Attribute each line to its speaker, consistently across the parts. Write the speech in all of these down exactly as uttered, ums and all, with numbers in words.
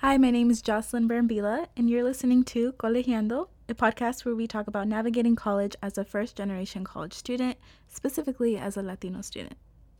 Speaker 1: Hi, my name is Jocelyn Brambila, and you're listening to Colegiando, a podcast where we talk about navigating college as a first-generation college student, specifically as a Latino student.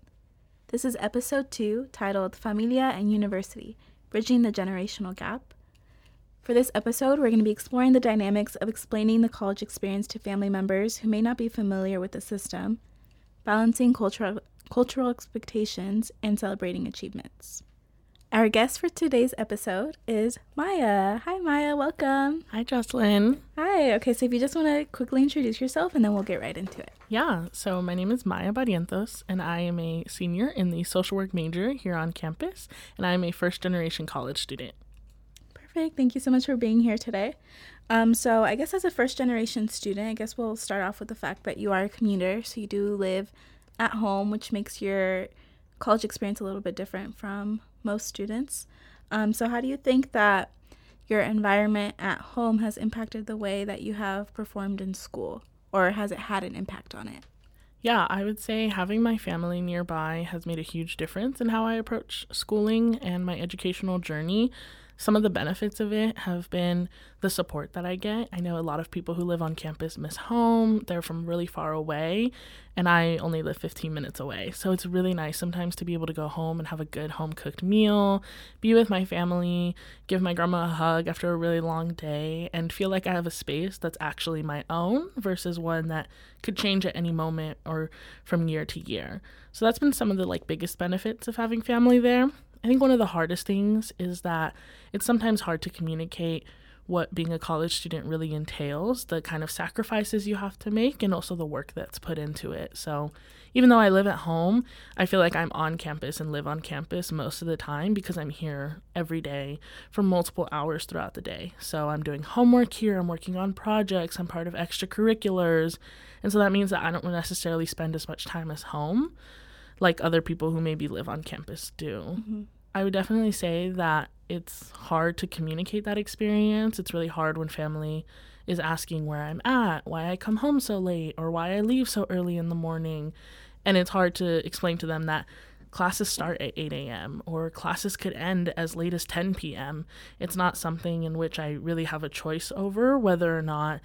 Speaker 1: This is episode two, titled Familia and University, Bridging the Generational Gap. For this episode, we're going to be exploring the dynamics of explaining the college experience to family members who may not be familiar with the system, balancing cultural, cultural expectations, and celebrating achievements. Our guest for today's episode is Maya. Hi, Maya. Welcome.
Speaker 2: Hi, Jocelyn.
Speaker 1: Hi. Okay, so if you just want to quickly introduce yourself, and then we'll get right into it.
Speaker 2: Yeah, so my name is Maya Barrientos, and I am a senior in the social work major here on campus, and I am a first-generation college student.
Speaker 1: Perfect. Thank you so much for being here today. Um, so I guess as a first-generation student, I guess we'll start off with the fact that you are a commuter, so you do live at home, which makes your college experience a little bit different from most students. Um, so how do you think that your environment at home has impacted the way that you have performed in school, or has it had an impact on it?
Speaker 2: Yeah, I would say having my family nearby has made a huge difference in how I approach schooling and my educational journey. Some of the benefits of it have been the support that I get. I know a lot of people who live on campus miss home. They're from really far away, and I only live fifteen minutes away. So it's really nice sometimes to be able to go home and have a good home-cooked meal, be with my family, give my grandma a hug after a really long day, and feel like I have a space that's actually my own versus one that could change at any moment or from year to year. So that's been some of the like biggest benefits of having family there. I think one of the hardest things is that it's sometimes hard to communicate what being a college student really entails, the kind of sacrifices you have to make, and also the work that's put into it. So even though I live at home, I feel like I'm on campus and live on campus most of the time because I'm here every day for multiple hours throughout the day. So I'm doing homework here, I'm working on projects, I'm part of extracurriculars, and so that means that I don't necessarily spend as much time as home like other people who maybe live on campus do.
Speaker 1: Mm-hmm.
Speaker 2: I would definitely say that it's hard to communicate that experience. It's really hard when family is asking where I'm at, why I come home so late, or why I leave so early in the morning. And it's hard to explain to them that classes start at eight a.m. or classes could end as late as ten p.m. It's not something in which I really have a choice over whether or not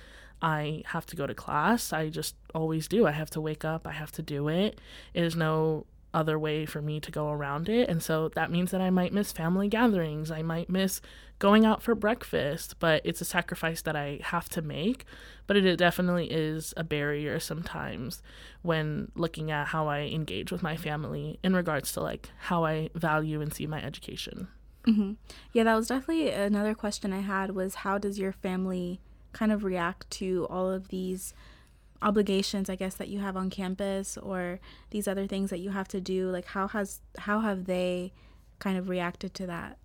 Speaker 2: I have to go to class. I just always do. I have to wake up. I have to do it. There's no other way for me to go around it. And so that means that I might miss family gatherings. I might miss going out for breakfast, but it's a sacrifice that I have to make. But it definitely is a barrier sometimes when looking at how I engage with my family in regards to like how I value and see my education.
Speaker 1: Mm-hmm. Yeah, that was definitely another question I had, was how does your family kind of react to all of these obligations, I guess, that you have on campus, or these other things that you have to do? Like how has how have they kind of reacted to that?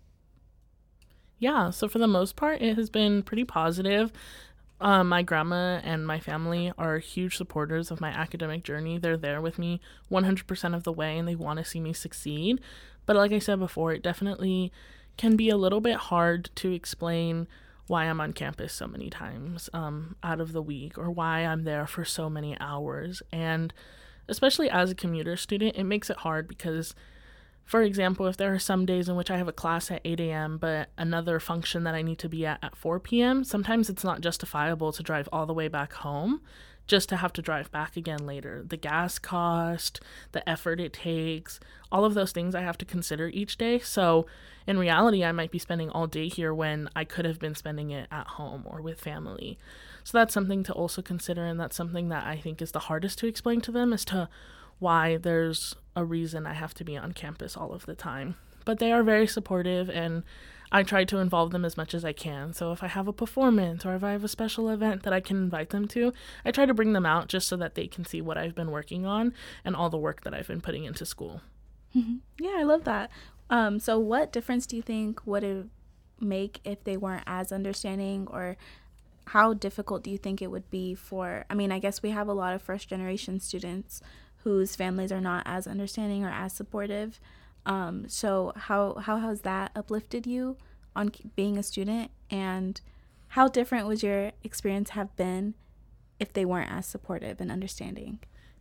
Speaker 2: Yeah, so for the most part, it has been pretty positive. Um, my grandma and my family are huge supporters of my academic journey. They're there with me one hundred percent of the way, and they want to see me succeed. But like I said before, it definitely can be a little bit hard to explain why I'm on campus so many times um, out of the week, or why I'm there for so many hours. And especially as a commuter student, it makes it hard because, for example, if there are some days in which I have a class at eight a.m. but another function that I need to be at at four p.m., sometimes it's not justifiable to drive all the way back home just to have to drive back again later. The gas cost, the effort it takes, all of those things I have to consider each day. So in reality, I might be spending all day here when I could have been spending it at home or with family. So that's something to also consider, and that's something that I think is the hardest to explain to them as to why there's a reason I have to be on campus all of the time. But they are very supportive, and I try to involve them as much as I can. So if I have a performance or if I have a special event that I can invite them to, I try to bring them out just so that they can see what I've been working on and all the work that I've been putting into school.
Speaker 1: Mm-hmm. Yeah, I love that. Um, so what difference do you think would it make if they weren't as understanding, or how difficult do you think it would be for, I mean, I guess we have a lot of first generation students whose families are not as understanding or as supportive. Um, so how how has that uplifted you on being a student, and how different would your experience have been if they weren't as supportive and understanding?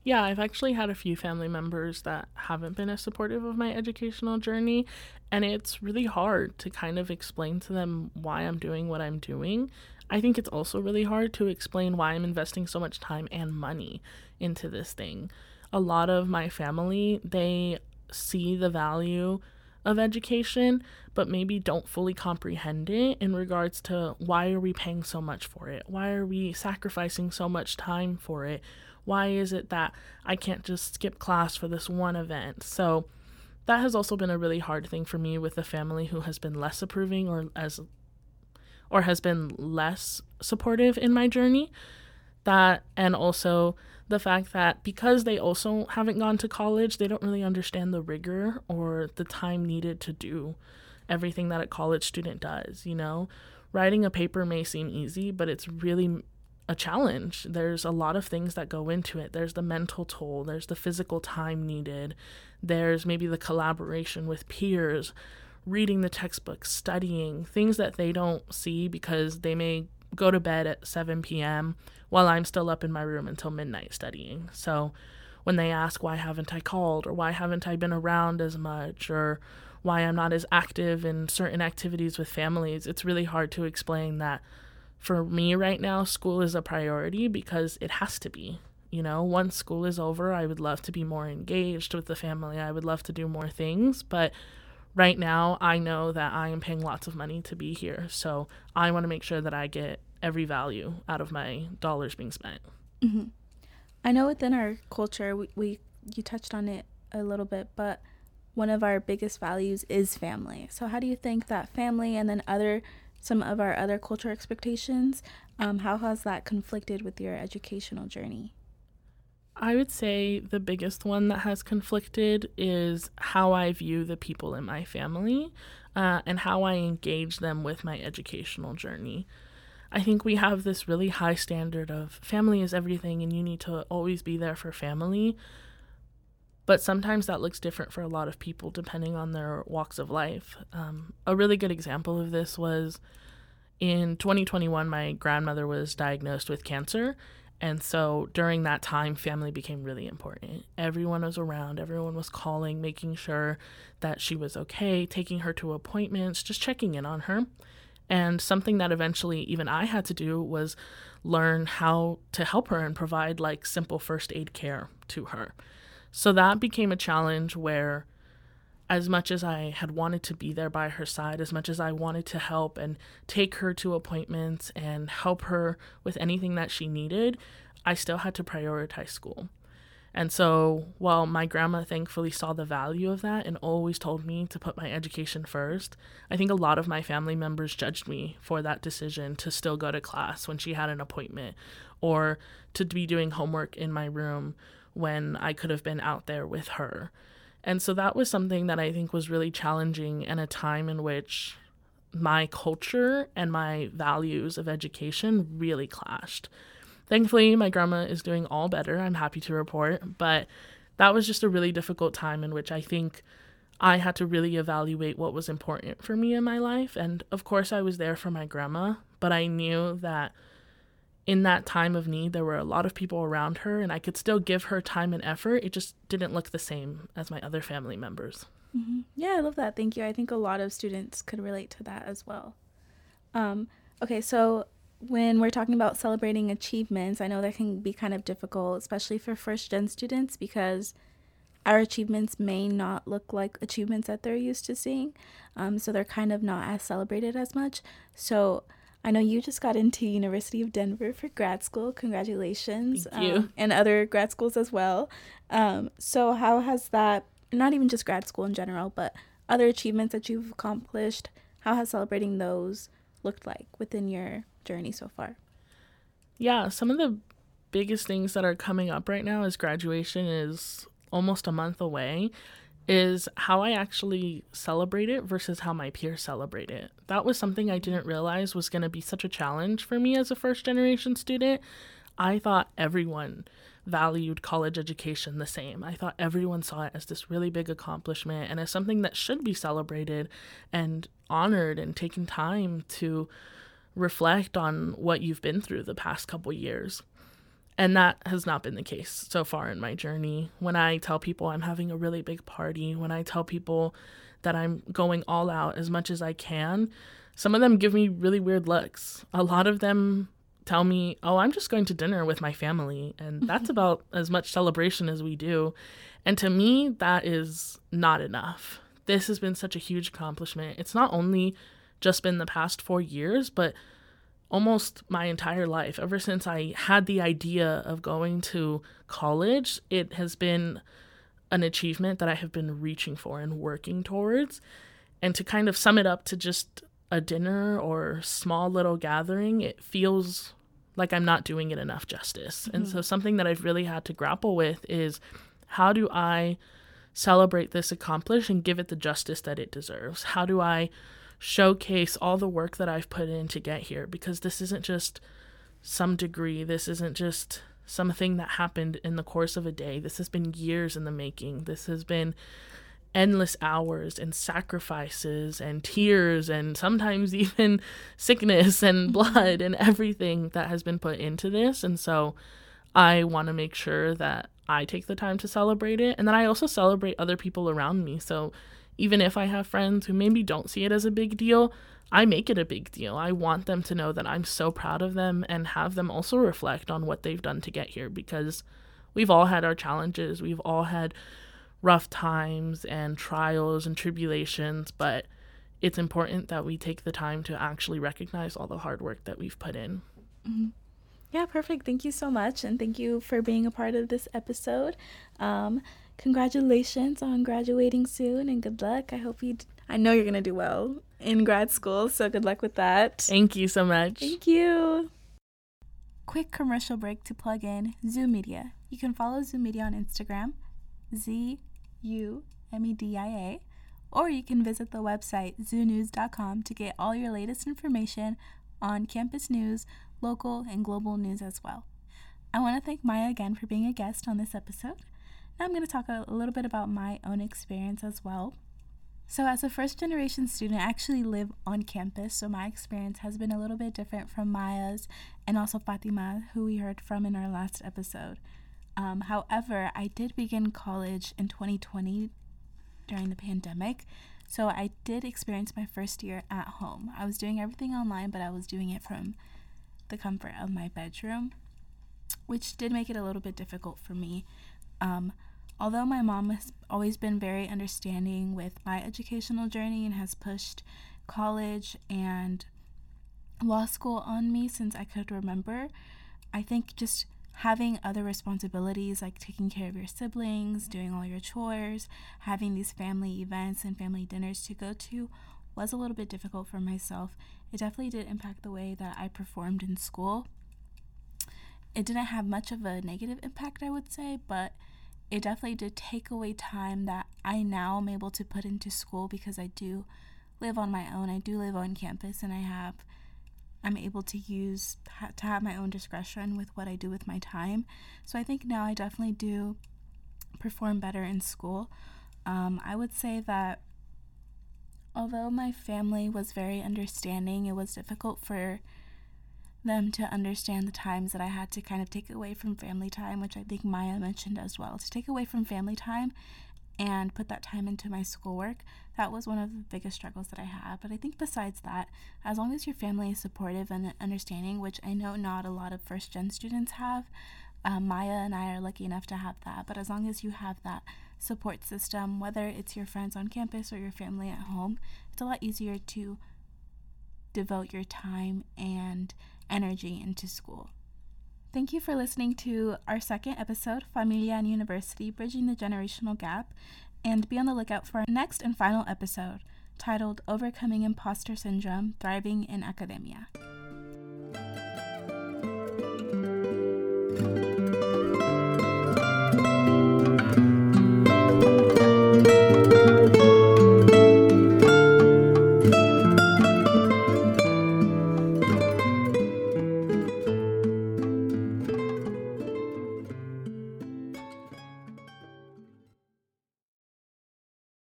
Speaker 2: Yeah, I've actually had a few family members that haven't been as supportive of my educational journey, and it's really hard to kind of explain to them why I'm doing what I'm doing. I think it's also really hard to explain why I'm investing so much time and money into this thing. A lot of my family, they see the value of education, but maybe don't fully comprehend it in regards to why are we paying so much for it? Why are we sacrificing so much time for it? Why is it that I can't just skip class for this one event? So that has also been a really hard thing for me with a family who has been less approving or as or has been less supportive in my journey. That, and also the fact that because they also haven't gone to college, they don't really understand the rigor or the time needed to do everything that a college student does, you know? Writing a paper may seem easy, but it's really a challenge. There's a lot of things that go into it. There's the mental toll, there's the physical time needed, there's maybe the collaboration with peers, reading the textbooks, studying, things that they don't see because they may go to bed at seven p.m. while I'm still up in my room until midnight studying. So when they ask why haven't I called, or why haven't I been around as much, or why I'm not as active in certain activities with families, it's really hard to explain that for me right now, school is a priority because it has to be. You know, once school is over, I would love to be more engaged with the family. I would love to do more things, but right now I know that I am paying lots of money to be here. So I want to make sure that I get every value out of my dollars being spent.
Speaker 1: Mm-hmm. I know within our culture, we, we you touched on it a little bit, but one of our biggest values is family. So how do you think that family and then other some of our other culture expectations, um, how has that conflicted with your educational journey?
Speaker 2: I would say the biggest one that has conflicted is how I view the people in my family uh, and how I engage them with my educational journey. I think we have this really high standard of family is everything and you need to always be there for family. But sometimes that looks different for a lot of people depending on their walks of life. Um, a really good example of this was in twenty twenty-one, my grandmother was diagnosed with cancer. And so during that time, family became really important. Everyone was around, everyone was calling, making sure that she was okay, taking her to appointments, just checking in on her. And something that eventually even I had to do was learn how to help her and provide like simple first aid care to her. So that became a challenge where as much as I had wanted to be there by her side, as much as I wanted to help and take her to appointments and help her with anything that she needed, I still had to prioritize school. And so while my grandma thankfully saw the value of that and always told me to put my education first, I think a lot of my family members judged me for that decision to still go to class when she had an appointment or to be doing homework in my room when I could have been out there with her. And so that was something that I think was really challenging and a time in which my culture and my values of education really clashed. Thankfully, my grandma is doing all better, I'm happy to report, but that was just a really difficult time in which I think I had to really evaluate what was important for me in my life. And of course, I was there for my grandma, but I knew that in that time of need, there were a lot of people around her and I could still give her time and effort. It just didn't look the same as my other family members.
Speaker 1: Mm-hmm. Yeah, I love that. Thank you. I think a lot of students could relate to that as well. Um, okay, so when we're talking about celebrating achievements, I know that can be kind of difficult, especially for first-gen students, because our achievements may not look like achievements that they're used to seeing. Um, so they're kind of not as celebrated as much. So I know you just got into University of Denver for grad school. Congratulations.
Speaker 2: Thank you.
Speaker 1: Um, and other grad schools as well. Um, so how has that, not even just grad school in general, but other achievements that you've accomplished, how has celebrating those looked like within your journey so far?
Speaker 2: Yeah, some of the biggest things that are coming up right now as graduation is almost a month away. Is how I actually celebrate it versus how my peers celebrate it. That was something I didn't realize was going to be such a challenge for me as a first generation student. I thought everyone valued college education the same. I thought everyone saw it as this really big accomplishment and as something that should be celebrated and honored and taken time to reflect on what you've been through the past couple years. And that has not been the case so far in my journey. When I tell people I'm having a really big party, when I tell people that I'm going all out as much as I can, some of them give me really weird looks. A lot of them tell me, oh, I'm just going to dinner with my family. And that's about as much celebration as we do. And to me, that is not enough. This has been such a huge accomplishment. It's not only just been the past four years, but almost my entire life. Ever since I had the idea of going to college, it has been an achievement that I have been reaching for and working towards. And to kind of sum it up to just a dinner or small little gathering, it feels like I'm not doing it enough justice. Mm-hmm. And so something that I've really had to grapple with is, how do I celebrate this accomplishment and give it the justice that it deserves? How do I showcase all the work that I've put in to get here? Because this isn't just some degree. This isn't just something that happened in the course of a day. This has been years in the making. This has been endless hours and sacrifices and tears and sometimes even sickness and blood and everything that has been put into this. And so I want to make sure that I take the time to celebrate it, and then I also celebrate other people around me. So even if I have friends who maybe don't see it as a big deal, I make it a big deal. I want them to know that I'm so proud of them and have them also reflect on what they've done to get here, because we've all had our challenges. We've all had rough times and trials and tribulations, but it's important that we take the time to actually recognize all the hard work that we've put in.
Speaker 1: Mm-hmm. Yeah, perfect. Thank you so much. And thank you for being a part of this episode. Um, congratulations on graduating soon, and good luck. I hope you, d- I know you're going to do well in grad school, so good luck with that.
Speaker 2: Thank you so much.
Speaker 1: Thank you. Quick commercial break to plug in Zoo Media. You can follow Zoo Media on Instagram, Z U M E D I A, or you can visit the website zoo news dot com to get all your latest information on campus news, local and global news as well. I want to thank Maya again for being a guest on this episode. Now I'm going to talk a, a little bit about my own experience as well. So as a first generation student, I actually live on campus, so my experience has been a little bit different from Maya's and also Fatima, who we heard from in our last episode. Um, however, I did begin college in twenty twenty during the pandemic, so I did experience my first year at home. I was doing everything online, but I was doing it from the comfort of my bedroom, which did make it a little bit difficult for me. Um, although my mom has always been very understanding with my educational journey and has pushed college and law school on me since I could remember, I think just having other responsibilities like taking care of your siblings, doing all your chores, having these family events and family dinners to go to was a little bit difficult for myself. It definitely did impact the way that I performed in school. It didn't have much of a negative impact, I would say, but it definitely did take away time that I now am able to put into school because I do live on my own. I do live on campus, and I have I'm able to use to have my own discretion with what I do with my time. So I think now I definitely do perform better in school. Um, I would say that although my family was very understanding, it was difficult for them to understand the times that I had to kind of take away from family time, which I think Maya mentioned as well. To take away from family time and put that time into my schoolwork, that was one of the biggest struggles that I had. But I think besides that, as long as your family is supportive and understanding, which I know not a lot of first-gen students have, um, Maya and I are lucky enough to have that. But as long as you have that support system, whether it's your friends on campus or your family at home, it's a lot easier to devote your time and energy into school. Thank you for listening to our second episode, Familia and University, Bridging the Generational Gap, and be on the lookout for our next and final episode, titled Overcoming Imposter Syndrome, Thriving in Academia.